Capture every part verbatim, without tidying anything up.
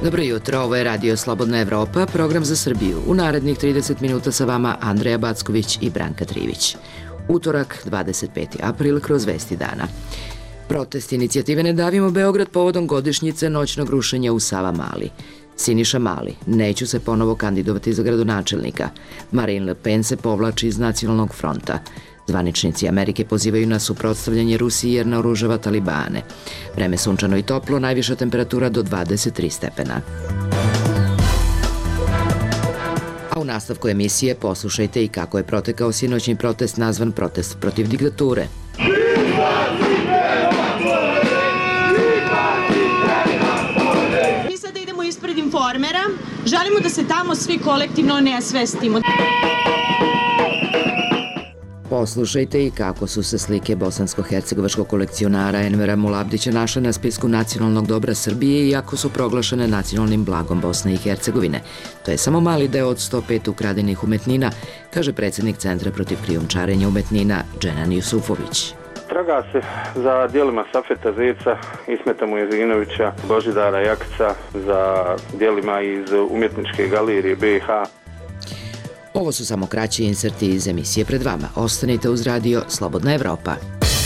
Dobro jutro, ovo je Radio Slobodna Evropa, program za Srbiju. U narednih trideset minuta sa vama Andreja Backović i Branka Trivić. Utorak, dvadeset peti april, kroz vesti dana. Protest inicijative Ne davimo Beograd povodom godišnjice noćnog rušenja u Savamali. Siniša Mali, neću se ponovo kandidovati za gradonačelnika. Marine Le Pen se povlači iz Nacionalnog fronta. Zvaničnici Amerike pozivaju na suprotstavljanje Rusiji jer naoružava Talibane. Vreme sunčano i toplo, najviša temperatura do dvadeset tri stepena. A u nastavku emisije poslušajte i kako je protekao sinoćni protest nazvan protest protiv diktature. Mi sada idemo ispred Informera, želimo da se tamo svi kolektivno ne svestimo. Poslušajte i kako su se slike bosansko-hercegovačkog kolekcionara Envera Mulabdića našle na spisku nacionalnog dobra Srbije iako su proglašene nacionalnim blagom Bosne i Hercegovine. To je samo mali deo od sto pet ukradenih umetnina, kaže predsjednik Centra protiv krijumčarenja umetnina Dženan Jusufović. Traga se za dijelima Safeta Zeca, Ismeta Mujezinovića, Božidara Jakca, za dijelima iz umjetničke galerije be i ha. Ovo su samo kraći inserti iz emisije pred vama. Ostanite uz radio Slobodna Evropa.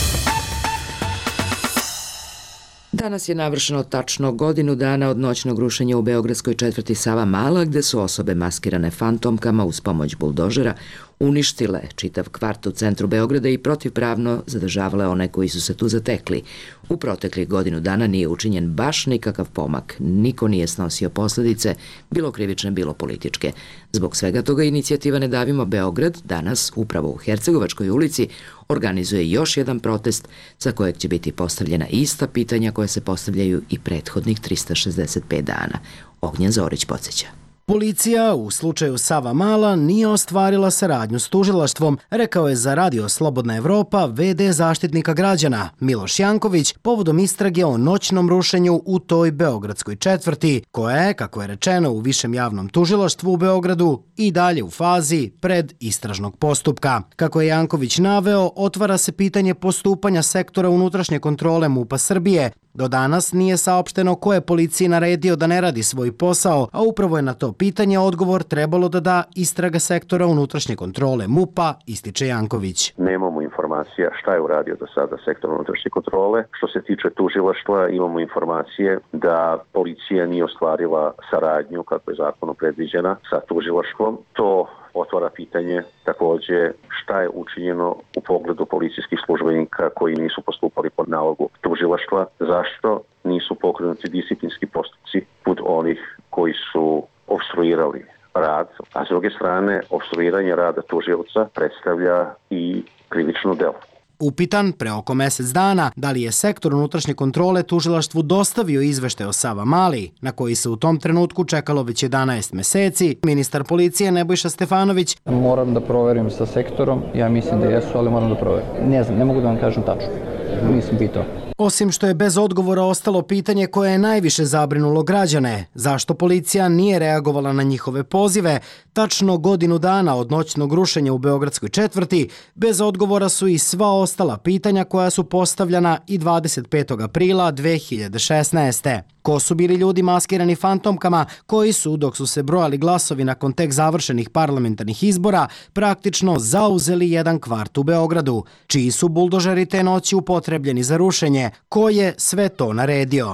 Danas je navršeno tačno godinu dana od noćnog rušenja u beogradskoj četvrti Savamala, gde su osobe maskirane fantomkama uz pomoć buldožera uništile čitav kvart u centru Beograda i protivpravno zadržavale one koji su se tu zatekli. U proteklih godinu dana nije učinjen baš nikakav pomak. Niko nije snosio posljedice, bilo krivične, bilo političke. Zbog svega toga inicijativa Ne davimo Beograd danas, upravo u Hercegovačkoj ulici, organizuje još jedan protest za kojeg će biti postavljena ista pitanja koje se postavljaju i prethodnih trista šezdeset pet dana. Ognjen Zorić podsjeća. Policija u slučaju Savamala nije ostvarila saradnju s tužilaštvom, rekao je za Radio Slobodna Evropa ve de Zaštitnika građana Miloš Janković povodom istrage o noćnom rušenju u toj beogradskoj četvrti, koja je, kako je rečeno u Višem javnom tužilaštvu u Beogradu, i dalje u fazi pred istražnog postupka. Kako je Janković naveo, otvara se pitanje postupanja sektora unutrašnje kontrole MUP-a Srbije. Do danas nije saopšteno ko je policiji naredio da ne radi svoj posao, a upravo je na to pitanje odgovor trebalo da da istraga sektora unutrašnje kontrole MUP-a, ističe Janković. Nemamo informacija šta je uradio do sada sektor unutrašnje kontrole. Što se tiče tužilaštva, imamo informacije da policija nije ostvarila saradnju, kako je zakonom predviđena, sa tužilaštvom. To otvara pitanje također šta je učinjeno u pogledu policijskih službenika koji nisu postupali pod nalogu tužilaštva, zašto nisu pokrenuti disciplinski postupci pod onih koji su opstruirali rad, a s druge strane opstruiranje rada tužioca predstavlja i krivično delo. Upitan pre oko mjesec dana da li je sektor unutrašnje kontrole tužilaštvu dostavio izveštaj o Savamali, na koji se u tom trenutku čekalo već jedanaest meseci, ministar policije Nebojša Stefanović: Moram da proverim sa sektorom, ja mislim da jesu, ali moram da proverim. Ne znam, ne mogu da vam kažem tačno, nisam pitao. Osim što je bez odgovora ostalo pitanje koje je najviše zabrinulo građane, zašto policija nije reagovala na njihove pozive, tačno godinu dana od noćnog rušenja u beogradskoj četvrti, bez odgovora su i sva ostala pitanja koja su postavljena i dvadeset petog aprila dve hiljade šesnaeste. Ko su bili ljudi maskirani fantomkama koji su, dok su se brojali glasovi nakon tek završenih parlamentarnih izbora, praktično zauzeli jedan kvart u Beogradu? Čiji su buldožeri te noći upotrebljeni za rušenje? Ko je sve to naredio?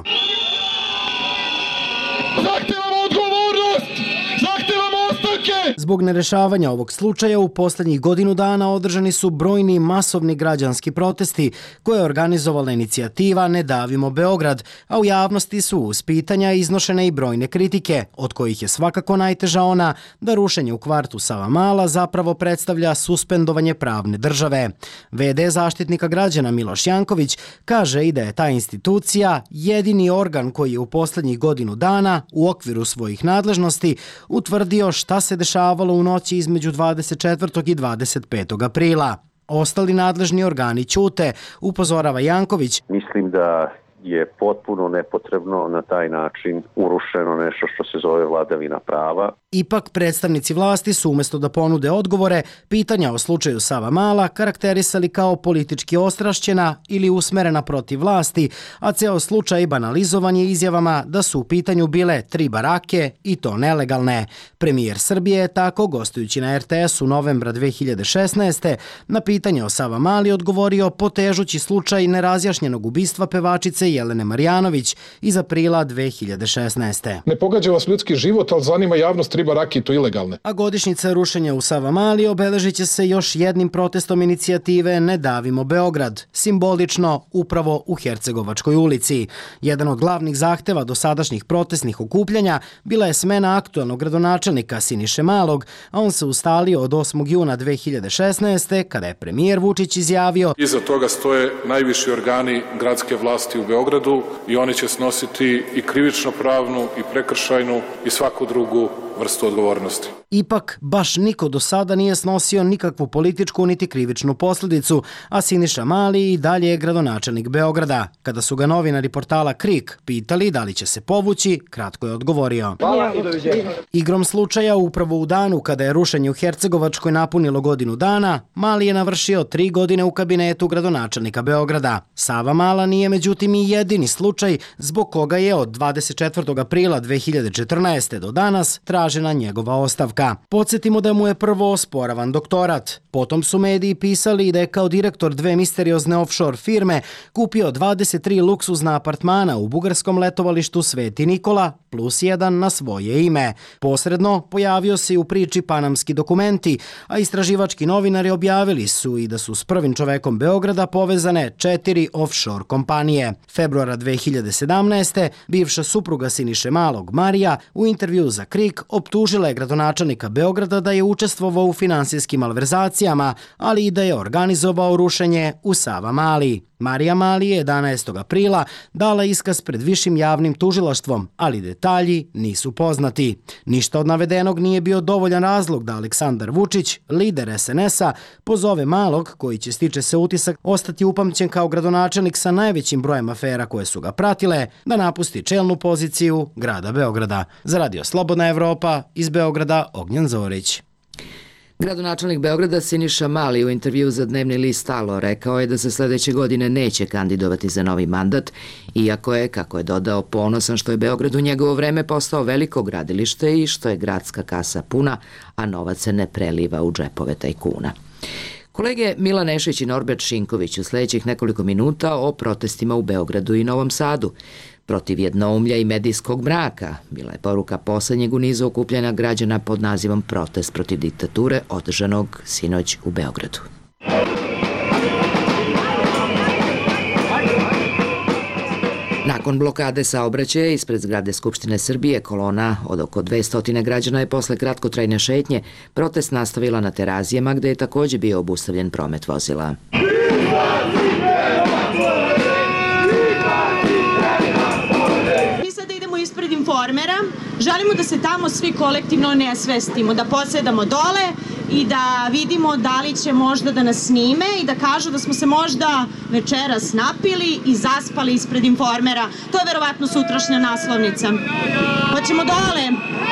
Zahtevamo odgovornost! Zahtevamo ostavke! Zbog nerešavanja ovog slučaja u posljednjih godinu dana održani su brojni masovni građanski protesti koje je organizovala inicijativa Ne davimo Beograd, a u javnosti su uz pitanja iznošene i brojne kritike, od kojih je svakako najteža ona da rušenje u kvartu Savamala zapravo predstavlja suspendovanje pravne države. ve de Zaštitnika građana Miloš Janković kaže i da je ta institucija jedini organ koji je u posljednjih godinu dana u okviru svojih nadležnosti utvrdio šta se dešavalo u noći između dvadeset četvrtog i dvadeset petog aprila. Ostali nadležni organi ćute, upozorava Janković. Mislim da je potpuno nepotrebno na taj način urušeno nešto što se zove vladavina prava. Ipak, predstavnici vlasti su umjesto da ponude odgovore, pitanja o slučaju Savamala karakterisali kao politički ostrašćena ili usmerena protiv vlasti, a ceo slučaj banalizovan je izjavama da su u pitanju bile tri barake i to nelegalne. Premijer Srbije je tako, gostujući na er te esu novembra dve hiljade šesnaeste. na pitanje o Savamali odgovorio potežući slučaj nerazjašnjenog ubistva pevačice Jelene Marjanović iz aprila dve hiljade šesnaeste. Ne pogađa vas ljudski život, ali zanima javnost tri barake i to ilegalne. A godišnjica rušenja u Savamali obeležit će se još jednim protestom inicijative Ne davimo Beograd, simbolično upravo u Hercegovačkoj ulici. Jedan od glavnih zahteva dosadašnjih protestnih okupljanja bila je smena aktuelnog gradonačelnika Siniše Malog, a on se ustalio od osmog juna dve hiljade šesnaeste. kada je premijer Vučić izjavio: Iza toga stoje najviši organi gradske vlasti u Beogradu i oni će snositi i krivično pravnu i prekršajnu i svaku drugu vrstu odgovornosti. Ipak, baš niko do sada nije snosio nikakvu političku niti krivičnu posljedicu, a Siniša Mali i dalje je gradonačelnik Beograda. Kada su ga novinari portala Krik pitali da li će se povući, kratko je odgovorio: Hvala i doviđenja. Igrom slučaja, upravo u danu kada je rušenje u Hercegovačkoj napunilo godinu dana, Mali je navršio tri godine u kabinetu gradonačelnika Beograda. Savamala nije međutim i jedini slučaj zbog koga je od dvadeset četvrtog aprila dve hiljade četrnaeste. do danas tražena njegova ostavka. Podsjetimo da mu je prvo osporavan doktorat. Potom su mediji pisali da je kao direktor dve misteriozne offshore firme kupio dvadeset tri luksuzna apartmana u bugarskom letovalištu Sveti Nikola plus jedan na svoje ime. Posredno pojavio se i u priči panamski dokumenti, a istraživački novinari objavili su i da su s prvim čovekom Beograda povezane četiri offshore kompanije. Februara dve hiljade sedamnaeste. bivša supruga Siniše Malog, Marija, u intervju za Krik optužila je gradonačelnika Beograda da je učestvovao u finansijskim malverzacijama, ali i da je organizovao rušenje u Savamali. Marija Mali je jedanaestog aprila dala iskaz pred višim javnim tužilaštvom, ali detalji nisu poznati. Ništa od navedenog nije bio dovoljan razlog da Aleksandar Vučić, lider es en esa, pozove Malog, koji će, stiče se utisak, ostati upamćen kao gradonačelnik sa najvećim brojem afera koje su ga pratile, da napusti čelnu poziciju grada Beograda. Za Radio Slobodna Evropa, iz Beograda, Ognjen Zorić. Gradonačelnik Beograda Siniša Mali u intervju za dnevni list Alo rekao je da se sljedeće godine neće kandidovati za novi mandat, iako je, kako je dodao, ponosan što je Beograd u njegovo vreme postao veliko gradilište i što je gradska kasa puna, a novac se ne preliva u džepove tajkuna. Kolege Milan Nešić i Norbert Šinković u sljedećih nekoliko minuta o protestima u Beogradu i Novom Sadu. Protiv jednoumlja i medijskog mraka bila je poruka poslednjeg u nizu okupljanja građana pod nazivom Protest protiv diktature, održanog sinoć u Beogradu. Nakon blokade saobraćaja ispred zgrade Skupštine Srbije, kolona od oko dvesta građana je posle kratkotrajne šetnje protest nastavila na Terazijama, gde je također bio obustavljen promet vozila. Ispred Informera, želimo da se tamo svi kolektivno nesvestimo, da posedamo dole i da vidimo da li će možda da nas snime i da kažu da smo se možda večeras napili i zaspali ispred Informera. To je verovatno sutrašnja naslovnica. Hoćemo dole.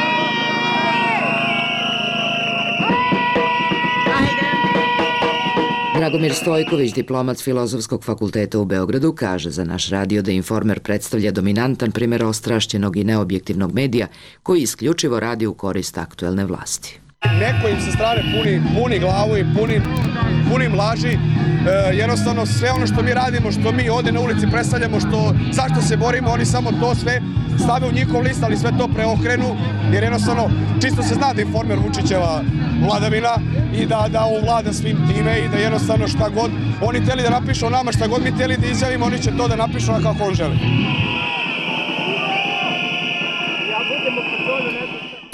Dragomir Stojković, diplomat Filozofskog fakulteta u Beogradu, kaže za naš radio da Informer predstavlja dominantan primjer ostrašćenog i neobjektivnog medija koji isključivo radi u korist aktuelne vlasti. Neko im sa strane puni, puni glavu i puni, punim laži. E, jednostavno sve ono što mi radimo, što mi ovdje na ulici predstavljamo, što, zašto se borimo, oni samo to sve stave u njihov list, ali sve to preokrenu, jer jednostavno čisto se zna da Informer Vučićeva vladavina i da, da on vlada svim time i da jednostavno šta god oni teli da napišu o nama, šta god mi teli da izjavimo, oni će to da napišu na kako on želi.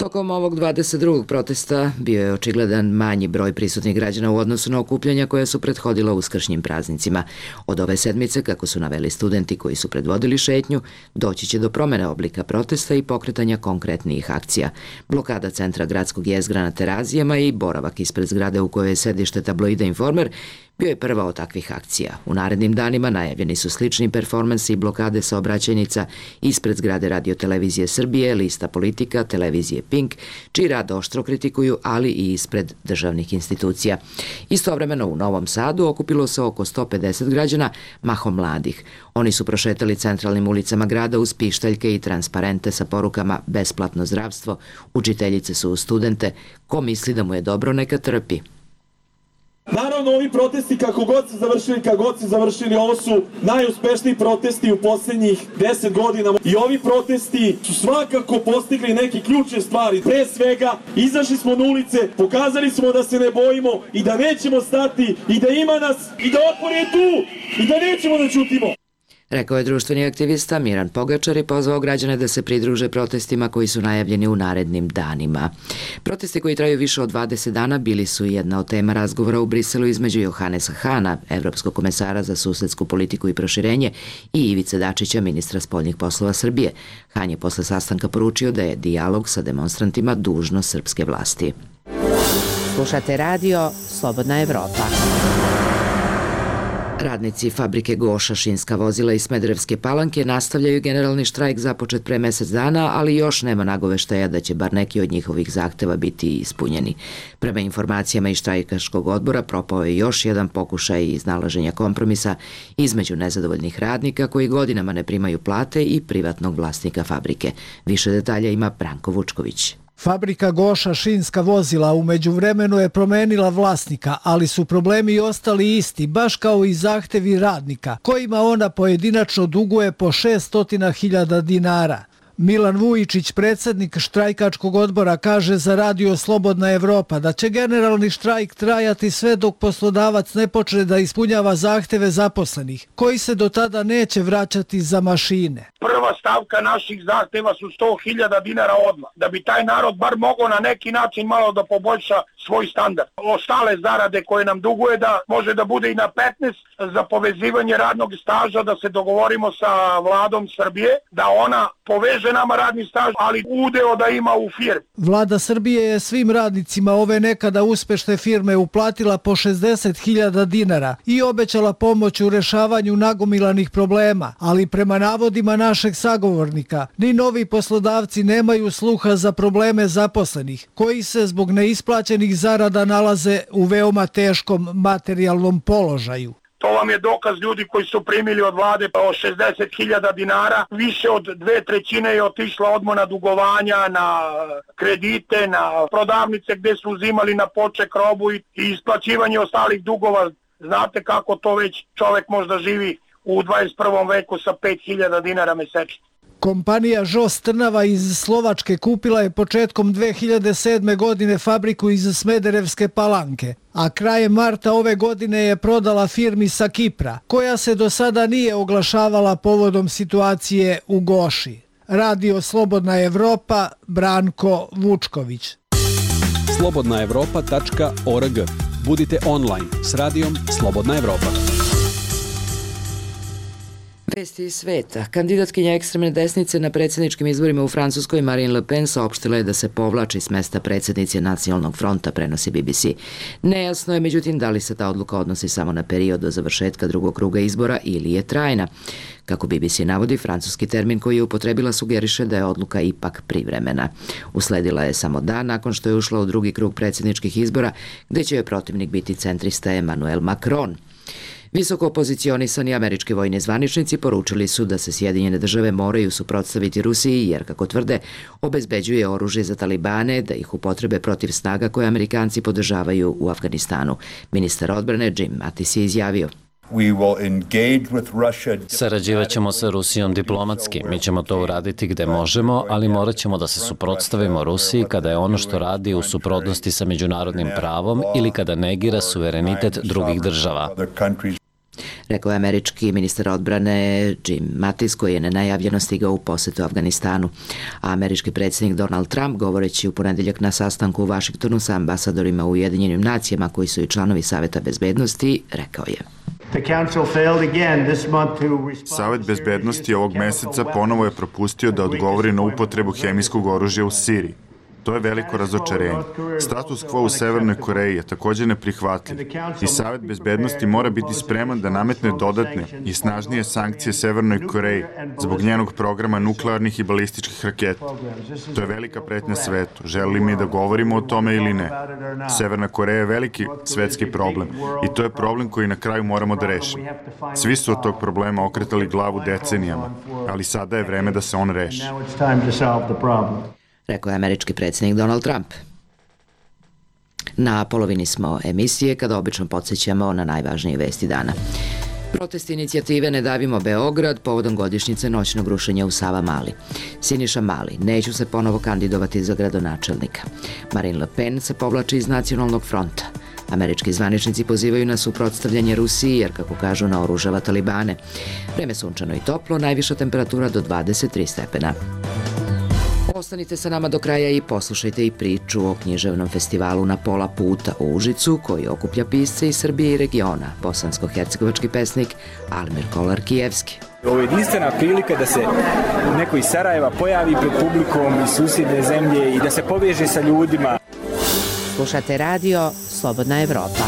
Tokom ovog dvadeset drugog protesta bio je očigledan manji broj prisutnih građana u odnosu na okupljanja koja su prethodila uskršnjim praznicima. Od ove sedmice, kako su naveli studenti koji su predvodili šetnju, doći će do promene oblika protesta i pokretanja konkretnijih akcija. Blokada centra gradskog jezgra na Terazijama i boravak ispred zgrade u kojoj je sedište tabloida Informer bio je prva od takvih akcija. U narednim danima najavljeni su slični performansi i blokade saobraćajnica ispred zgrade Radio-televizije Srbije, lista Politika, televizije Pink, čiji rad oštro kritikuju, ali i ispred državnih institucija. Istovremeno u Novom Sadu okupilo se oko sto pedeset građana, mahom mladih. Oni su prošetali centralnim ulicama grada uz pištaljke i transparente sa porukama besplatno zdravstvo, učiteljice su uz studente, ko misli da mu je dobro neka trpi. Naravno, ovi protesti, kako god se završili, kako god se završili, ovo su najuspešniji protesti u posljednjih deset godina. I ovi protesti su svakako postigli neke ključne stvari. Pre svega, izašli smo na ulice, pokazali smo da se ne bojimo i da nećemo stati i da ima nas i da otpor je tu i da nećemo da ćutimo. Rekao je društveni aktivista Miran Pogačar i pozvao građane da se pridruže protestima koji su najavljeni u narednim danima. Protesti koji traju više od dvadeset dana bili su jedna od tema razgovora u Briselu između Johanesa Hana, evropskog komesara za susedsku politiku i proširenje, i Ivice Dačića, ministra spoljnih poslova Srbije. Han je posle sastanka poručio da je dijalog sa demonstrantima dužnost srpske vlasti. Slušate radio Slobodna Evropa. Radnici fabrike Goša šinska vozila iz Smederevske Palanke nastavljaju generalni štrajk započet pre mesec dana, ali još nema nagoveštaja da će bar neki od njihovih zahteva biti ispunjeni. Prema informacijama iz štrajkaškog odbora propao je još jedan pokušaj iznalaženja kompromisa između nezadovoljnih radnika koji godinama ne primaju plate i privatnog vlasnika fabrike. Više detalja ima Branko Vučković. Fabrika Goša šinska vozila u međuvremenu je promenila vlasnika, ali su problemi ostali isti, baš kao i zahtevi radnika, kojima ona pojedinačno duguje po šesto hiljada dinara. Milan Vujičić, predsjednik štrajkačkog odbora, kaže za radio Slobodna Evropa da će generalni štrajk trajati sve dok poslodavac ne počne da ispunjava zahteve zaposlenih, koji se do tada neće vraćati za mašine. Prva stavka naših zahteva su sto hiljada dinara odmah, da bi taj narod bar mogao na neki način malo da poboljša svoj standard. Ostale zarade koje nam duguje da može da bude i na petnaest za povezivanje radnog staža, da se dogovorimo sa vladom Srbije, da ona poveže nama radni staž, ali udeo da ima u firmi. Vlada Srbije je svim radnicima ove nekada uspešne firme uplatila po šezdeset hiljada dinara i obećala pomoć u rešavanju nagomilanih problema, ali prema navodima našeg sagovornika, ni novi poslodavci nemaju sluha za probleme zaposlenih, koji se zbog neisplaćenih zarada nalaze u veoma teškom materijalnom položaju. To vam je dokaz ljudi koji su primili od vlade o šezdeset hiljada dinara. Više od dve trećine je otišla odmah na dugovanja, na kredite, na prodavnice gde su uzimali na poček robu i isplaćivanje ostalih dugova. Znate kako to već čovek možda živi u dvadeset prvom veku sa pet hiljada dinara mesečno. Kompanija Žos Trnava iz Slovačke kupila je početkom dve hiljade sedme. godine fabriku iz Smederevske Palanke, a krajem marta ove godine je prodala firmi sa Kipra, koja se do sada nije oglašavala povodom situacije u Goši. Radio Slobodna Evropa, Branko Vučković. slobodna evropa tačka org. Budite online s radijom Slobodna Evropa. Vesti iz sveta. Kandidatkinja ekstremne desnice na predsjedničkim izborima u Francuskoj Marine Le Pen saopštila je da se povlači s mesta predsjednice Nacionalnog fronta, prenosi B B C. Nejasno je međutim da li se ta odluka odnosi samo na period do završetka drugog kruga izbora ili je trajna. Kako B B C navodi, francuski termin koji je upotrebila sugeriše da je odluka ipak privremena. Usledila je samo dan nakon što je ušla u drugi krug predsjedničkih izbora, gde će joj protivnik biti centrista Emmanuel Macron. Visoko opozicionisani američki vojni zvaničnici poručili su da se Sjedinjene države moraju suprotstaviti Rusiji jer, kako tvrde, obezbeđuje oružje za talibane da ih upotrebe protiv snaga koje Amerikanci podržavaju u Afganistanu. Ministar odbrane Jim Mattis je izjavio: Sarađivat ćemo sa Rusijom diplomatski. Mi ćemo to uraditi gde možemo, ali morat ćemo da se suprotstavimo Rusiji kada je ono što radi u suprotnosti sa međunarodnim pravom ili kada negira suverenitet drugih država. rekao je američki ministar odbrane Jim Mattis, koji je nenajavljeno stigao u posetu Afganistanu. A američki predsjednik Donald Trump, govoreći u ponedeljak na sastanku u Vašingtonu sa ambasadorima u Ujedinjenim nacijama koji su i članovi Saveta bezbednosti, rekao je: Savet bezbednosti ovog meseca ponovo je propustio da odgovori na upotrebu hemijskog oružja u Siriji. To je veliko razočarenje. Status quo u Severnoj Koreji je također neprihvatljiv i Savet bezbednosti mora biti spreman da nametne dodatne i snažnije sankcije Severnoj Koreji zbog njenog programa nuklearnih i balističkih raketa. To je velika pretnja svetu. Želi mi da govorimo o tome ili ne? Severna Koreja je veliki svetski problem i to je problem koji na kraju moramo da rešimo. Svi su od tog problema okretali glavu decenijama, ali sada je vreme da se on reši, rekao je američki predsjednik Donald Trump. Na polovini smo emisije, kada obično podsjećamo na najvažnije vesti dana. Protest inicijative Ne davimo Beograd povodom godišnjice noćnog rušenja u Savamali. Siniša Mali: neću se ponovo kandidovati za gradonačelnika. Marine Le Pen se povlači iz Nacionalnog fronta. Američki zvaničnici pozivaju na suprotstavljanje Rusiji jer, kako kažu, naoružava talibane. Vreme sunčano i toplo, najviša temperatura do dvadeset tri stepena. Ostanite sa nama do kraja i poslušajte i priču o književnom festivalu Na pola puta u Užicu, koji okuplja pisce iz Srbije i regiona, bosansko-hercegovački pesnik Almir Kolar-Kijevski. Ovo je jedinstvena prilika da se neko iz Sarajeva pojavi pred publikom iz susjedne zemlje i da se poveže sa ljudima. Slušate radio Slobodna Evropa.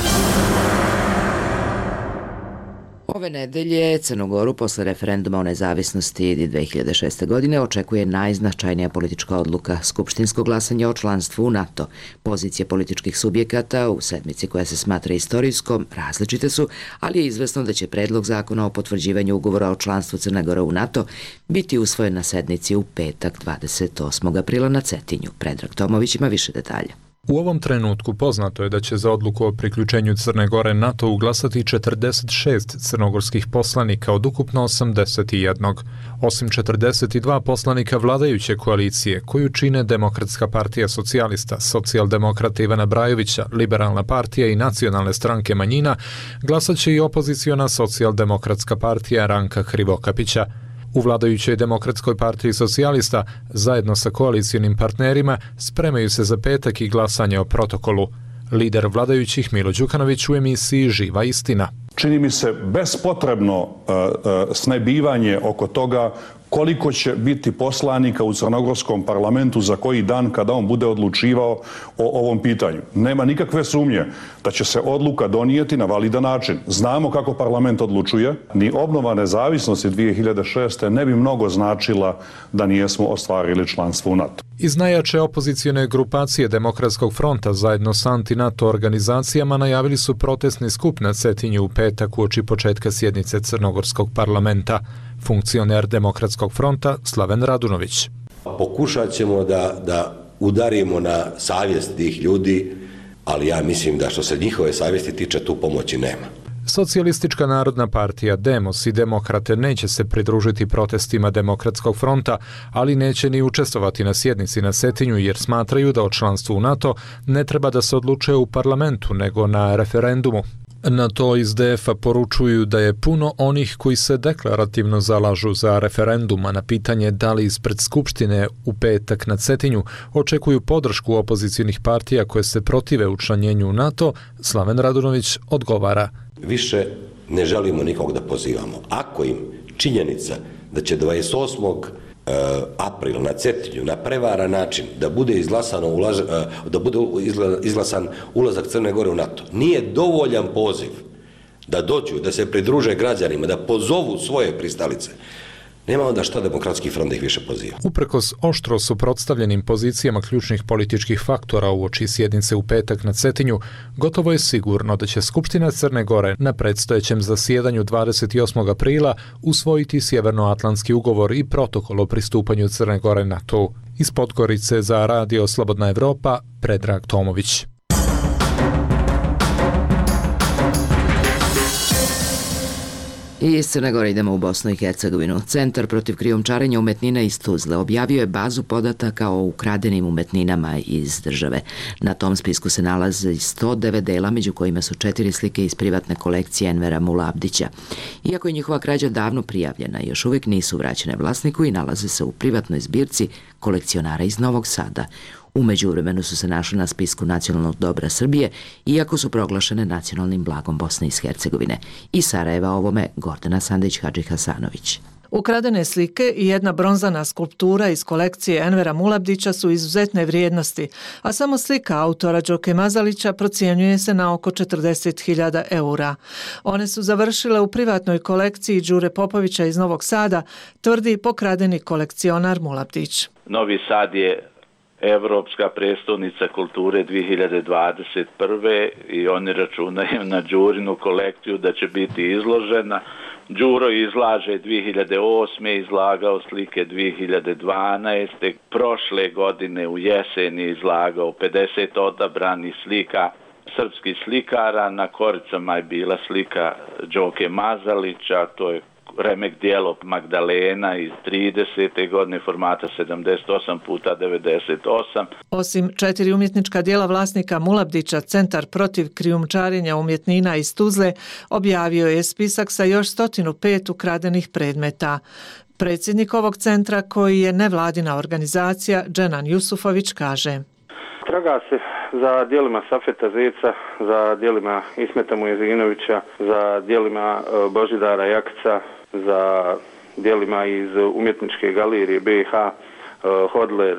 Ove nedelje Crnogoru posle referenduma o nezavisnosti dve hiljade šeste. godine očekuje najznačajnija politička odluka, skupštinsko glasanje o članstvu u NATO. Pozicije političkih subjekata u sedmici koja se smatra istorijskom različite su, ali je izvesno da će predlog zakona o potvrđivanju ugovora o članstvu Crne Gore u NATO biti usvojen na sednici u petak dvadeset osmog aprila na Cetinju. Predrag Tomović ima više detalja. U ovom trenutku poznato je da će za odluku o priključenju Crne Gore NATO glasati četrdeset šest crnogorskih poslanika od ukupno osamdeset jedan. Osim četrdeset dva poslanika vladajuće koalicije, koju čine Demokratska partija socijalista, Socijaldemokrata Ivana Brajovića, Liberalna partija i Nacionalne stranke manjina, glasat će i opoziciona Socijaldemokratska partija Ranka Krivokapića. U vladajućoj Demokratskoj partiji socijalista, zajedno sa koalicijonim partnerima, spremaju se za petak i glasanje o protokolu. Lider vladajućih Milo Đukanović u emisiji Živa istina. Čini mi se bespotrebno uh, uh, snebivanje oko toga koliko će biti poslanika u crnogorskom parlamentu za koji dan kada on bude odlučivao o ovom pitanju. Nema nikakve sumnje da će se odluka donijeti na validan način. Znamo kako parlament odlučuje. Ni obnova nezavisnosti dvije hiljade šeste. ne bi mnogo značila da nijesmo ostvarili članstvo u NATO. Iz najjače opozicione grupacije Demokratskog fronta zajedno s anti-NATO organizacijama najavili su protestni skup na Cetinju u petak uoči početka sjednice Crnogorskog parlamenta. Funkcioner Demokratskog fronta Slaven Radunović. Pokušat ćemo da, da udarimo na savjest tih ljudi, ali ja mislim da što se njihove savjesti tiče, tu pomoći nema. Socijalistička narodna partija Demos i Demokrate neće se pridružiti protestima Demokratskog fronta, ali neće ni učestvovati na sjednici na Cetinju jer smatraju da o članstvu u NATO ne treba da se odlučuje u parlamentu nego na referendumu. Na to iz D F-a poručuju da je puno onih koji se deklarativno zalažu za referenduma na pitanje da li ispred Skupštine u petak na Cetinju očekuju podršku opozicijnih partija koje se protive učlanjenju u NATO. Slaven Radunović odgovara: više ne želimo nikog da pozivamo. Ako im činjenica da će dvadeset osmog aprila na Cetinju na prevaran način da bude izglasano ulaz, da bude izglasan ulazak Crne Gore u NATO, nije dovoljan poziv da dođu, da se pridruže građanima, da pozovu svoje pristalice, nema onda šta Demokratski front da ih više poziva. Uprkos oštro suprotstavljenim pozicijama ključnih političkih faktora uoči sjednice u petak na Cetinju, gotovo je sigurno da će Skupština Crne Gore na predstojećem zasjedanju dvadeset osmog aprila usvojiti Sjevernoatlantski ugovor i protokol o pristupanju Crne Gore NATO. Iz Podgorice za radio Slobodna Evropa, Predrag Tomović. I iz Crne Gore idemo u Bosnu i Hercegovinu. Centar protiv krijumčarenja umetnina iz Tuzle objavio je bazu podataka o ukradenim umetninama iz države. Na tom spisku se nalaze sto devet dela, među kojima su četiri slike iz privatne kolekcije Envera Mulabdića. Iako je njihova krađa davno prijavljena, još uvijek nisu vraćene vlasniku i nalaze se u privatnoj zbirci kolekcionara iz Novog Sada. U međuvremenu su se našli na spisku nacionalnog dobra Srbije, iako su proglašene nacionalnim blagom Bosne i Hercegovine. Iz Sarajeva ovome Gordana Sandić-Hadžihasanović. Ukradene slike i jedna bronzana skulptura iz kolekcije Envera Mulabdića su izuzetne vrijednosti, a samo slika autora Đoke Mazalića procjenjuje se na oko četrdeset hiljada eura. One su završile u privatnoj kolekciji Đure Popovića iz Novog Sada, tvrdi pokradeni kolekcionar Mulabdić. Novi Sad je Evropska prestolnica kulture dvije hiljade dvadeset prve i oni računaju na Đurinu kolekciju da će biti izložena. Đuro izlaže dvije hiljade osme, izlagao slike dvije hiljade dvanaeste. Prošle godine u jesen je izlagao pedeset odabranih slika srpskih slikara. Na koricama je bila slika Đoke Mazalića, to je remek dijelo Magdalena iz tridesete godine formata sedamdeset osam puta devedeset osam. Osim četiri umjetnička dijela vlasnika Mulabdića, Centar protiv krijumčarenja umjetnina iz Tuzle objavio je spisak sa još sto pet ukradenih predmeta. Predsjednik ovog centra, koji je nevladina organizacija, Dženan Jusufović, kaže: Traga se za djelima Safeta Zeca, za djelima Ismeta Mujezinovića, za djelima Božidara Jakca, za djelima iz umjetničke galerije B i H, Hodler,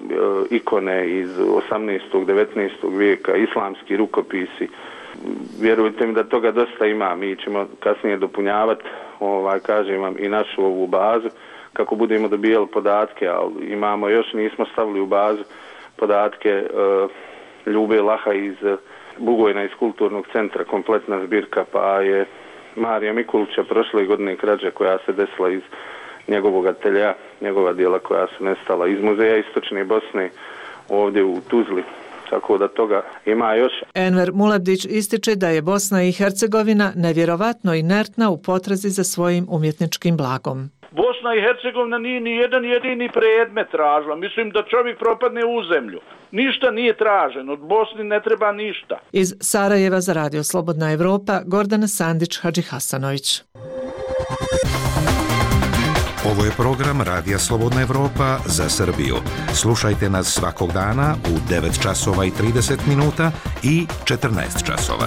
ikone iz osamnaestog devetnaestog vijeka, islamski rukopisi. Vjerujte mi da toga dosta ima, mi ćemo kasnije dopunjavati, ovaj, kažem vam, i našu ovu bazu kako budemo dobijali podatke, ali imamo još, nismo stavili u bazu podatke uh, Ljube Laha iz uh, Bugojna iz kulturnog centra, kompletna zbirka, pa je Marija Mikulića prošle godine krađa koja se desila iz njegovog atelja, njegova dijela koja su nestala iz muzeja Istočne Bosne ovdje u Tuzli. Tako da toga ima još. Enver Mulabdić ističe da je Bosna i Hercegovina nevjerovatno inertna u potrazi za svojim umjetničkim blagom. Bosna i Hercegovina nije ni jedan jedini predmet tražila. Mislim da čovjek propadne u zemlju. Ništa nije traženo. Od Bosni ne treba ništa. Iz Sarajeva za Radio Slobodna Evropa, Gordana Sandić-Hadžihasanović. Ovo je program Radija Slobodna Evropa za Srbiju. Slušajte nas svakog dana u devet časova i trideset minuta i četrnaest časova.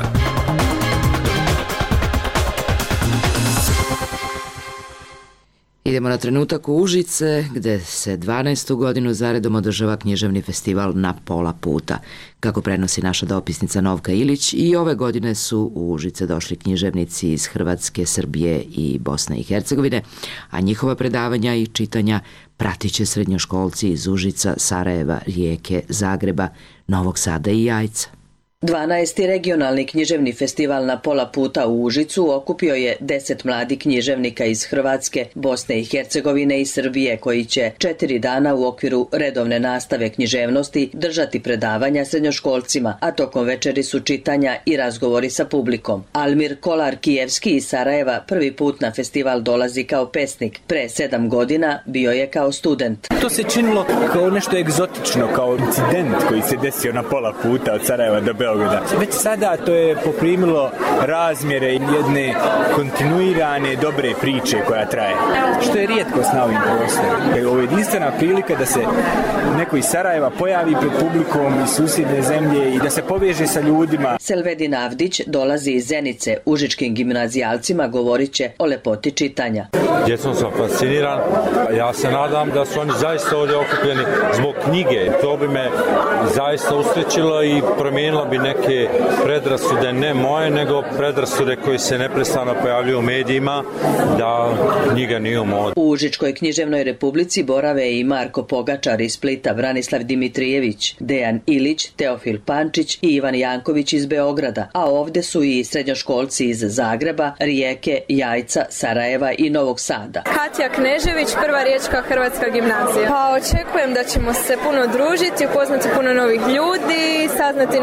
Idemo na trenutak u Užice, gde se dvanaestu godinu zaredom održava književni festival Na pola puta. Kako prenosi naša dopisnica Novka Ilić, i ove godine su u Užice došli književnici iz Hrvatske, Srbije i Bosne i Hercegovine, a njihova predavanja i čitanja pratit će srednjoškolci iz Užica, Sarajeva, Rijeke, Zagreba, Novog Sada i Jajca. dvanaesti regionalni književni festival Na pola puta u Užicu okupio je deset mladih književnika iz Hrvatske, Bosne i Hercegovine i Srbije, koji će četiri dana u okviru redovne nastave književnosti držati predavanja srednjoškolcima, a tokom večeri su čitanja i razgovori sa publikom. Almir Kolar-Kijevski iz Sarajeva prvi put na festival dolazi kao pesnik. Pre sedam godina bio je kao student. To se činilo kao nešto egzotično, kao incident koji se desio na pola puta od Sarajeva do Beograda. Već sada to je poprimilo razmjere jedne kontinuirane dobre priče koja traje, što je rijetkost na ovim prostorima. Ovo je jedinstvena prilika da se neko iz Sarajeva pojavi pred publikom iz susjedne zemlje i da se poveže sa ljudima. Selvedin Avdić dolazi iz Zenice. Užičkim gimnazijalcima govorit će o lepoti čitanja. Djecom sam fasciniran. Ja se nadam da su oni zaista ovdje okupljeni zbog knjige. To bi me zaista usrećilo i promijenilo bi neke predrasude, ne moje, nego predrasude koji se neprestano pojavljuju u medijima, da knjiga nije u modi. U Užičkoj književnoj republici borave i Marko Pogačar iz Splita, Branislav Dimitrijević, Dejan Ilić, Teofil Pančić i Ivan Janković iz Beograda, a ovdje su i srednjoškolci iz Zagreba, Rijeke, Jajca, Sarajeva i Novog Sada. Katja Knežević, Prva riječka Hrvatska gimnazija. Pa očekujem da ćemo se puno družiti, upoznati puno novih ljudi, saznati nešto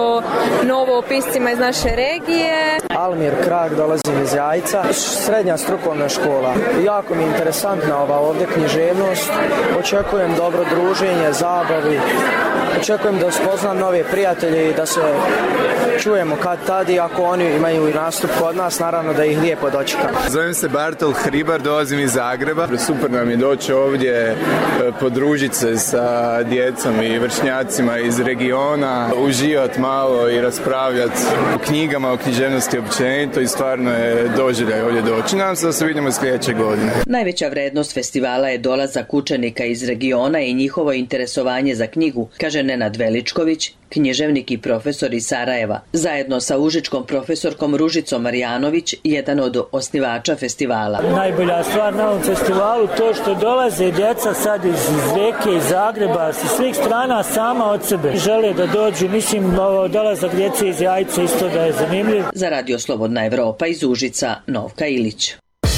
nešto novo o piscima iz naše regije. Almir Krag, dolazim iz Jajca, srednja strukovna škola. Jako mi je interesantna ova ovdje književnost, očekujem dobro druženje, zabavu, očekujem da spoznam nove prijatelje i da se čujemo kad tad i ako oni imaju nastup kod nas, naravno da ih lijepo dočekam. Zovem se Bartol Hribar, dolazim iz Zagreba. Super nam je doći ovdje, podružiti se sa djecom i vršnjacima iz regiona, uživati malo i raspravljati o knjigama, o književnosti općenito i stvarno je doživljaj ovdje doći. Nadam se da se vidimo sljedeće godine. Najveća vrednost festivala je dolazak učenika iz regiona i njihovo interesovanje za knjigu, kaže Nenad Veličković, književnik i profesor iz Sarajeva. Zajedno sa užičkom profesorkom Ružicom Marjanović, jedan od osnivača festivala. Najbolja stvar na ovom festivalu to što dolaze djeca sad iz, iz Rijeke, iz Zagreba, sa svih strana sama od sebe. Žele da dođu, mislim, dolazak djece iz Jajca isto da je zanimljiv. Za Radio Slobodna Evropa iz Užica, Novka Ilić.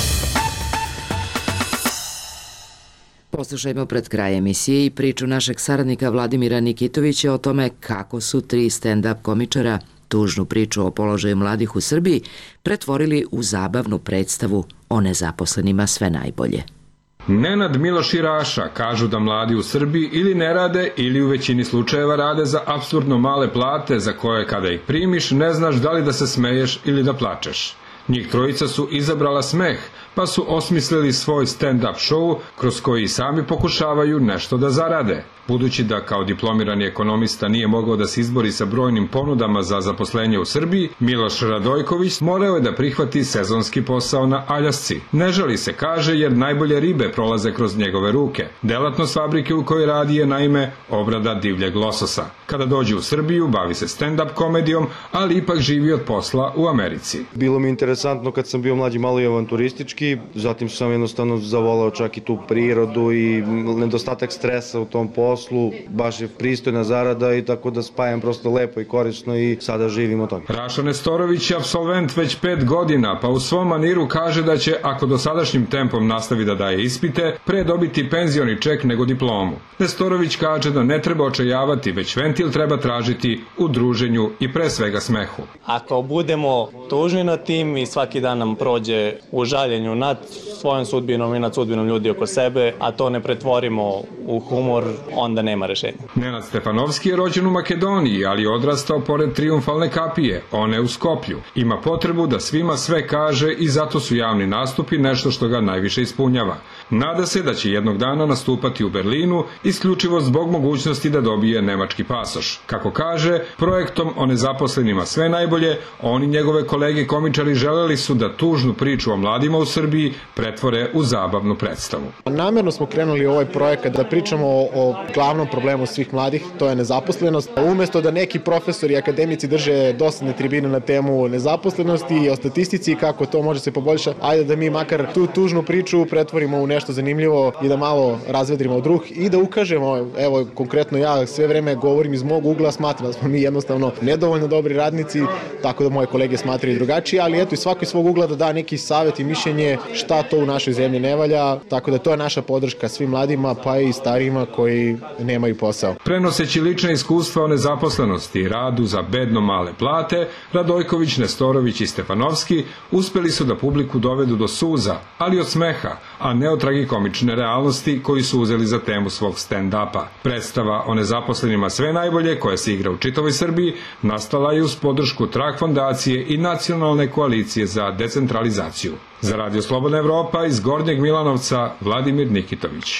Poslušajmo pred kraj emisije i priču našeg saradnika Vladimira Nikitovića o tome kako su tri stand-up komičara tužnu priču o položaju mladih u Srbiji pretvorili u zabavnu predstavu o nezaposlenima sve najbolje. Nenad, Miloš i Raša kažu da mladi u Srbiji ili ne rade ili u većini slučajeva rade za apsurdno male plate za koje kada ih primiš ne znaš da li da se smeješ ili da plačeš. Njih trojica su izabrala smeh, pa su osmislili svoj stand-up show kroz koji sami pokušavaju nešto da zarade. Budući da kao diplomirani ekonomista nije mogao da se izbori sa brojnim ponudama za zaposlenje u Srbiji, Miloš Radojković morao je da prihvati sezonski posao na Aljasci. Ne žali se, kaže, jer najbolje ribe prolaze kroz njegove ruke. Delatnost fabrike u kojoj radi je naime obrada divljeg lososa. Kada dođe u Srbiju, bavi se stand-up komedijom, ali ipak živi od posla u Americi. Bilo mi interesantno kad sam bio mlađi, malo i avanturistički, zatim sam jednostavno zavolao čak i tu prirodu i nedostatak stresa u tom poslu. poslu, baš je pristojna zarada i tako da spajam prosto lepo i korisno i sada živim od toga. Raša Nestorović je apsolvent već pet godina, pa u svom maniru kaže da će, ako dosadašnjim tempom nastavi da daje ispite, pre dobiti penzioni ček nego diplomu. Nestorović kaže da ne treba očajavati, već ventil treba tražiti u druženju i pre svega smehu. Ako budemo tužni nad tim i svaki dan nam prođe u žaljenju nad svojom sudbinom i nad sudbinom ljudi oko sebe, a to ne pretvorimo u humor, onda nema rešenja. Nenad Stefanovski je rođen u Makedoniji, ali je odrastao pored trijumfalne kapije, one u Skoplju. Ima potrebu da svima sve kaže i zato su javni nastupi nešto što ga najviše ispunjava. Nada se da će jednog dana nastupati u Berlinu, isključivo zbog mogućnosti da dobije nemački pasoš. Kako kaže, projektom o nezaposlenima sve najbolje, on i njegove kolege komičari želeli su da tužnu priču o mladima u Srbiji pretvore u zabavnu predstavu. Namerno smo krenuli u ovaj projekat da pričamo o, o glavnom problemu svih mladih, to je nezaposlenost. Umesto da neki profesori i akademici drže dosadne tribine na temu nezaposlenosti i o statistici kako to može se poboljšati, ajde da mi makar tu tužnu priču pretvorimo u nešto zanimljivo i da malo razvedrimo druh i da ukažemo, evo konkretno ja sve vreme govorim iz mog ugla, smatram da smo mi jednostavno nedovoljno dobri radnici, tako da moje kolege smatraju drugačije, ali eto i svako iz svog ugla da da neki savjet i mišljenje šta to u našoj zemlji ne valja, tako da to je naša podrška svim mladima pa i starijima koji nemaju posao. Prenoseći lične iskustva o nezaposlenosti i radu za bedno male plate, Radojković, Nestorović i Stefanovski uspeli su da publiku dovedu do suza, ali od smeha, a ne od tragikomične realnosti koji su uzeli za temu svog stand-upa. Predstava o nezaposlenima sve najbolje, koja se igra u čitavoj Srbiji, nastala je uz podršku Trag fondacije i Nacionalne koalicije za decentralizaciju. Za Radio Slobodna Evropa iz Gornjeg Milanovca, Vladimir Nikitović.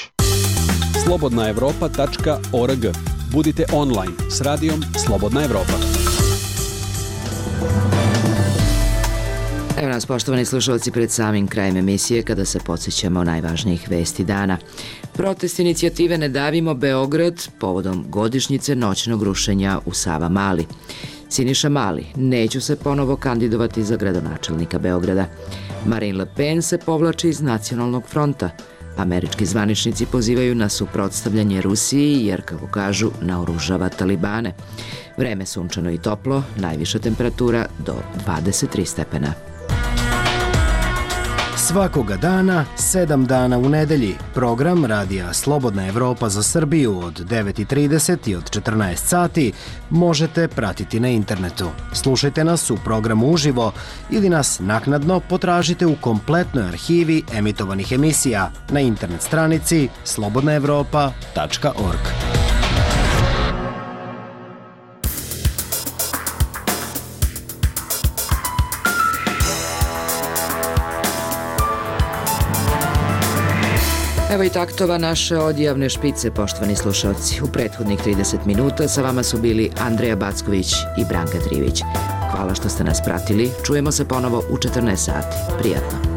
slobodna evropa tačka org. Budite online s radijom Slobodna Evropa. Evo nas, poštovani slušalci, pred samim krajem emisije kada se podsjećamo najvažnijih vesti dana. Protest inicijative Ne davimo Beograd povodom godišnjice noćnog rušenja u Savamali. Siniša Mali, neću se ponovo kandidovati za gradonačelnika Beograda. Marine Le Pen se povlači iz Nacionalnog fronta. Američki zvaničnici pozivaju na suprotstavljanje Rusiji jer, kako kažu, naoružava Talibane. Vreme sunčano i toplo, najviša temperatura do dvadeset tri stepena. Svakoga dana, sedam dana u nedelji, program Radija Slobodna Evropa za Srbiju od devet i trideset i od četrnaest sati možete pratiti na internetu. Slušajte nas u programu uživo ili nas naknadno potražite u kompletnoj arhivi emitovanih emisija na internet stranici slobodna evropa tačka org. Evo i taktova naše odjavne špice, poštovani slušalci. U prethodnih trideset minuta sa vama su bili Andreja Backović i Branka Trivić. Hvala što ste nas pratili. Čujemo se ponovo u četrnaest sati. Prijatno.